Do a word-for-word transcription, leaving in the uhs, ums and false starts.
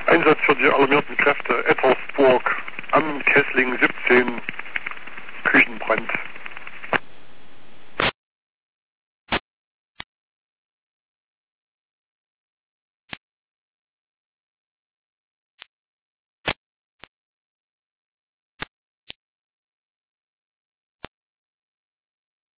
Einsatz für die alarmierten Kräfte Ettersburg am Kessling siebzehn, Küchenbrand.